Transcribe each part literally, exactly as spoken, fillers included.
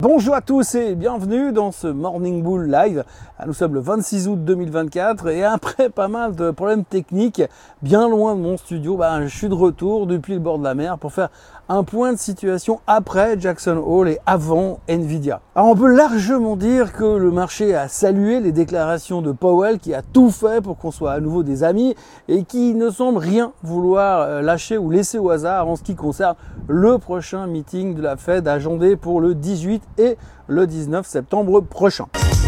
Bonjour à tous et bienvenue dans ce Morning Bull Live. Nous sommes le vingt-six août deux mille vingt-quatre et après pas mal de problèmes techniques, bien loin de mon studio, bah, je suis de retour depuis le bord de la mer pour faire un point de situation après Jackson Hole et avant Nvidia. Alors on peut largement dire que le marché a salué les déclarations de Powell qui a tout fait pour qu'on soit à nouveau des amis et qui ne semble rien vouloir lâcher ou laisser au hasard en ce qui concerne le prochain meeting de la Fed agendé pour le dix-huit et le dix-neuf septembre prochain.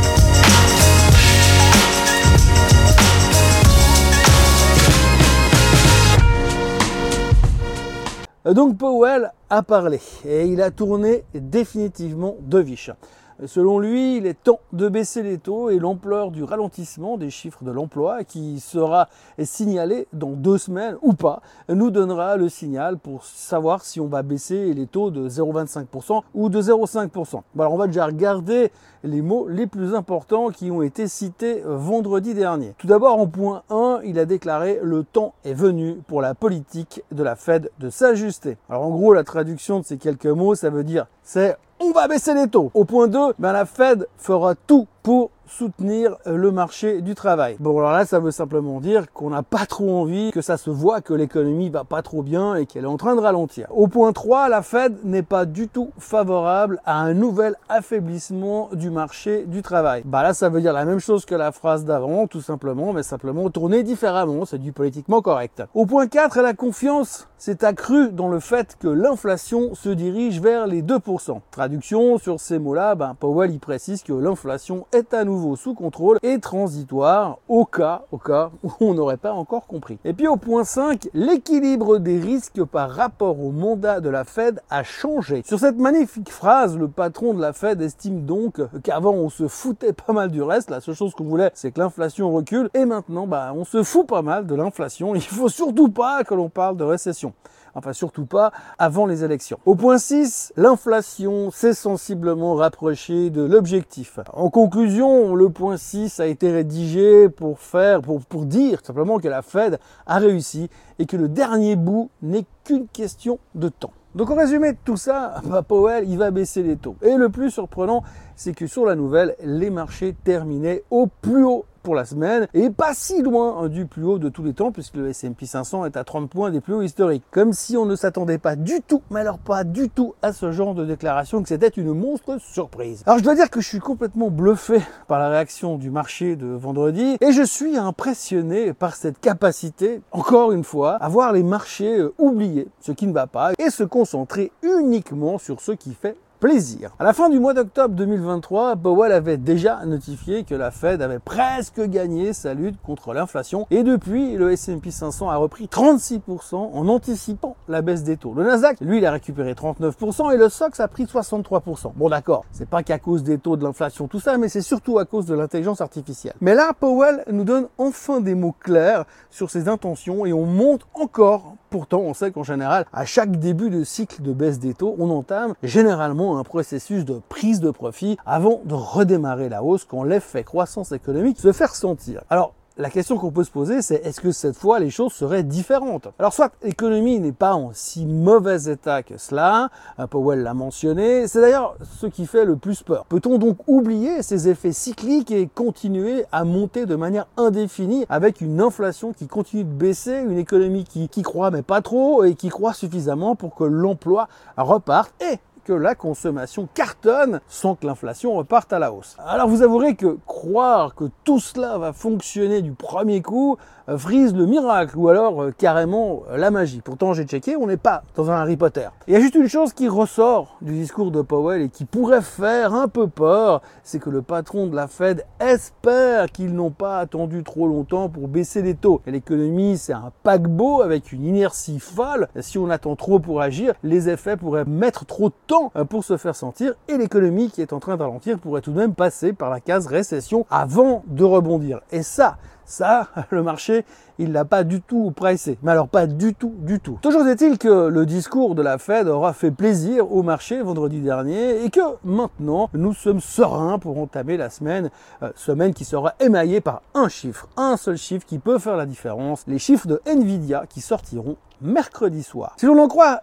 Donc Powell a parlé et il a tourné définitivement de viche. Selon lui, il est temps de baisser les taux et l'ampleur du ralentissement des chiffres de l'emploi qui sera signalé dans deux semaines ou pas nous donnera le signal pour savoir si on va baisser les taux de zéro virgule vingt-cinq pour cent ou de zéro virgule cinq pour cent. Alors on va déjà regarder les mots les plus importants qui ont été cités vendredi dernier. Tout d'abord, en point un, il a déclaré « Le temps est venu pour la politique de la Fed de s'ajuster ». Alors en gros, la traduction de ces quelques mots, ça veut dire c'est on va baisser les taux. Au point deux, ben la Fed fera tout pour soutenir le marché du travail. Bon, alors là, ça veut simplement dire qu'on n'a pas trop envie, que ça se voit que l'économie va pas trop bien et qu'elle est en train de ralentir. Au point trois, la Fed n'est pas du tout favorable à un nouvel affaiblissement du marché du travail. Bah là, ça veut dire la même chose que la phrase d'avant, tout simplement, mais simplement tourner différemment, c'est du politiquement correct. Au point quatre, la confiance s'est accrue dans le fait que l'inflation se dirige vers les deux pour cent. Traduction, sur ces mots-là, ben Powell y précise que l'inflation est à nouveau sous contrôle et transitoire au cas, au cas où on n'aurait pas encore compris. Et puis au point cinq, l'équilibre des risques par rapport au mandat de la Fed a changé. Sur cette magnifique phrase, le patron de la Fed estime donc qu'avant on se foutait pas mal du reste, la seule chose qu'on voulait c'est que l'inflation recule et maintenant bah, on se fout pas mal de l'inflation, il faut surtout pas que l'on parle de récession. Enfin, surtout pas avant les élections. Au point six, l'inflation s'est sensiblement rapprochée de l'objectif. En conclusion, le point six a été rédigé pour faire, pour, pour dire simplement que la Fed a réussi et que le dernier bout n'est qu'une question de temps. Donc en résumé de tout ça, bah Powell, il va baisser les taux. Et le plus surprenant, c'est que sur la nouvelle, les marchés terminaient au plus haut pour la semaine et pas si loin du plus haut de tous les temps puisque le S and P cinq cents est à trente points des plus hauts historiques. Comme si on ne s'attendait pas du tout, mais alors pas du tout à ce genre de déclaration, que c'était une monstre surprise. Alors je dois dire que je suis complètement bluffé par la réaction du marché de vendredi et je suis impressionné par cette capacité, encore une fois, à voir les marchés oublier ce qui ne va pas et se concentrer uniquement sur ce qui fait plaisir. À la fin du mois d'octobre deux mille vingt-trois, Powell avait déjà notifié que la Fed avait presque gagné sa lutte contre l'inflation et depuis, le S and P cinq cents a repris trente-six pour cent en anticipant la baisse des taux. Le Nasdaq, lui, il a récupéré trente-neuf pour cent et le S O X a pris soixante-trois pour cent. Bon d'accord, c'est pas qu'à cause des taux de l'inflation tout ça, mais c'est surtout à cause de l'intelligence artificielle. Mais là, Powell nous donne enfin des mots clairs sur ses intentions et on monte encore. Pourtant, on sait qu'en général, à chaque début de cycle de baisse des taux, on entame généralement un processus de prise de profit avant de redémarrer la hausse quand l'effet croissance économique se fait ressentir. Alors, la question qu'on peut se poser, c'est est-ce que cette fois les choses seraient différentes? Alors soit l'économie n'est pas en si mauvais état que cela, Powell l'a mentionné, c'est d'ailleurs ce qui fait le plus peur. Peut-on donc oublier ces effets cycliques et continuer à monter de manière indéfinie avec une inflation qui continue de baisser, une économie qui, qui croît mais pas trop et qui croît suffisamment pour que l'emploi reparte et que la consommation cartonne sans que l'inflation reparte à la hausse. Alors vous avouerez que croire que tout cela va fonctionner du premier coup euh, frise le miracle ou alors euh, carrément euh, la magie. Pourtant j'ai checké, on n'est pas dans un Harry Potter. Il y a juste une chose qui ressort du discours de Powell et qui pourrait faire un peu peur, c'est que le patron de la Fed espère qu'ils n'ont pas attendu trop longtemps pour baisser les taux. Et l'économie c'est un paquebot avec une inertie folle. Si on attend trop pour agir, les effets pourraient mettre trop de temps pour se faire sentir et l'économie qui est en train de ralentir pourrait tout de même passer par la case récession avant de rebondir. Et ça, ça, le marché, il l'a pas du tout pricé. Mais alors pas du tout, du tout. Toujours est-il que le discours de la Fed aura fait plaisir au marché vendredi dernier et que maintenant, nous sommes sereins pour entamer la semaine, euh, semaine qui sera émaillée par un chiffre, un seul chiffre qui peut faire la différence, les chiffres de Nvidia qui sortiront mercredi soir. Si l'on en croit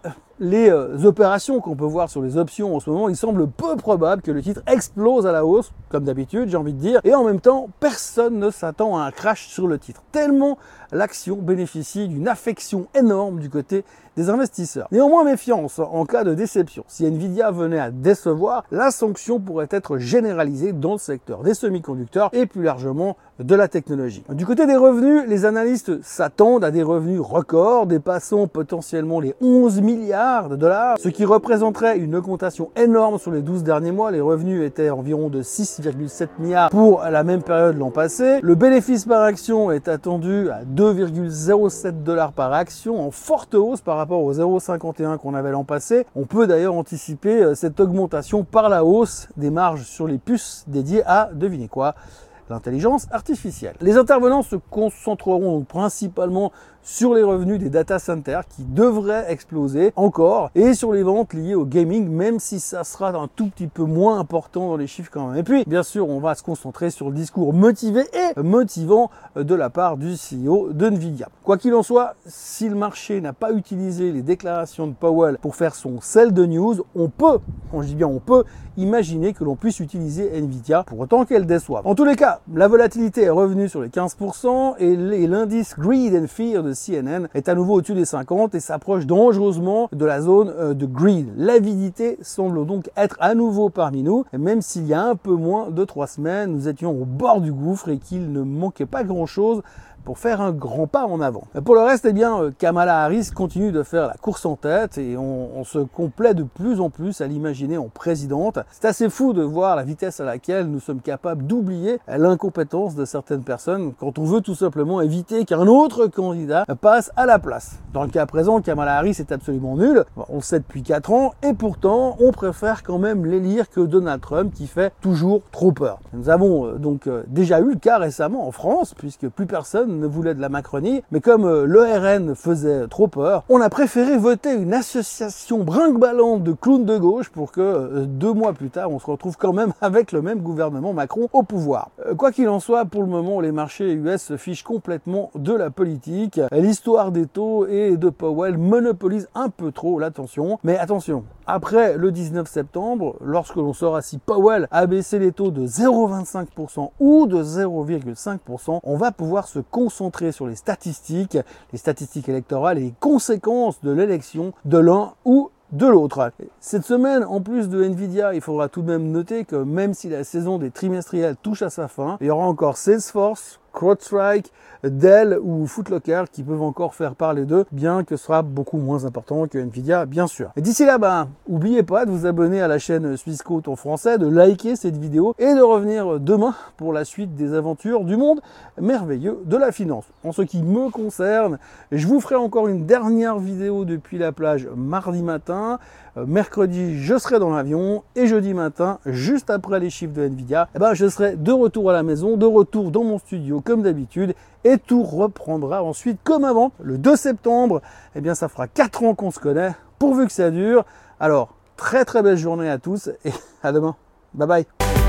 les euh, opérations qu'on peut voir sur les options en ce moment, il semble peu probable que le titre explose à la hausse, comme d'habitude, j'ai envie de dire. Et en même temps, personne ne s'attend à un crash sur le titre, tellement l'action bénéficie d'une affection énorme du côté des investisseurs. Néanmoins, méfiance en cas de déception. Si Nvidia venait à décevoir, la sanction pourrait être généralisée dans le secteur des semi-conducteurs et plus largement de la technologie. Du côté des revenus, les analystes s'attendent à des revenus records, dépassant potentiellement les onze milliards de dollars, ce qui représenterait une augmentation énorme sur les douze derniers mois. Les revenus étaient environ de six virgule sept milliards pour la même période l'an passé. Le bénéfice par action est attendu à deux virgule zéro sept dollars par action, en forte hausse par rapport aux zéro virgule cinquante et un qu'on avait l'an passé. On peut d'ailleurs anticiper cette augmentation par la hausse des marges sur les puces dédiées à, devinez quoi, l'intelligence artificielle. Les intervenants se concentreront donc principalement sur les revenus des data centers qui devraient exploser encore et sur les ventes liées au gaming, même si ça sera un tout petit peu moins important dans les chiffres quand même. Et puis, bien sûr, on va se concentrer sur le discours motivé et motivant de la part du C E O de Nvidia. Quoi qu'il en soit, si le marché n'a pas utilisé les déclarations de Powell pour faire son sell de news, on peut, quand je dis bien on peut, imaginer que l'on puisse utiliser Nvidia pour autant qu'elle déçoive. En tous les cas, la volatilité est revenue sur les quinze pour cent et l'indice Greed and Fear de C N N est à nouveau au-dessus des cinquante et s'approche dangereusement de la zone de greed. L'avidité semble donc être à nouveau parmi nous, même s'il y a un peu moins de trois semaines, nous étions au bord du gouffre et qu'il ne manquait pas grand-chose pour faire un grand pas en avant. Pour le reste, eh bien, Kamala Harris continue de faire la course en tête et on, on se complaît de plus en plus à l'imaginer en présidente. C'est assez fou de voir la vitesse à laquelle nous sommes capables d'oublier l'incompétence de certaines personnes quand on veut tout simplement éviter qu'un autre candidat passe à la place. Dans le cas présent, Kamala Harris est absolument nulle, on le sait depuis quatre ans, et pourtant, on préfère quand même l'élire que Donald Trump qui fait toujours trop peur. Nous avons donc déjà eu le cas récemment en France, puisque plus personne ne voulait de la Macronie, mais comme euh, l'E R N faisait trop peur, on a préféré voter une association brinque-ballante de clowns de gauche pour que euh, deux mois plus tard, on se retrouve quand même avec le même gouvernement Macron au pouvoir. Euh, quoi qu'il en soit, pour le moment, les marchés U S se fichent complètement de la politique. L'histoire des taux et de Powell monopolise un peu trop l'attention, mais attention, après le dix-neuf septembre, lorsque l'on saura si Powell a baissé les taux de zéro virgule vingt-cinq pour cent ou de zéro virgule cinq pour cent, on va pouvoir se concentrer sur les statistiques, les statistiques électorales et les conséquences de l'élection de l'un ou de l'autre. Cette semaine, en plus de Nvidia, il faudra tout de même noter que même si la saison des trimestriels touche à sa fin, il y aura encore Salesforce, CrowdStrike, Dell ou Foot Locker qui peuvent encore faire parler d'eux, bien que ce sera beaucoup moins important que Nvidia, bien sûr. Et d'ici là, ben, n'oubliez pas de vous abonner à la chaîne Swissquote en français, de liker cette vidéo et de revenir demain pour la suite des aventures du monde merveilleux de la finance. En ce qui me concerne, je vous ferai encore une dernière vidéo depuis la plage mardi matin. Mercredi, je serai dans l'avion et jeudi matin, juste après les chiffres de Nvidia, eh ben, je serai de retour à la maison, de retour dans mon studio comme d'habitude et tout reprendra ensuite comme avant. Le deux septembre, eh bien, ça fera quatre ans qu'on se connaît, pourvu que ça dure. Alors, très très belle journée à tous et à demain. Bye bye.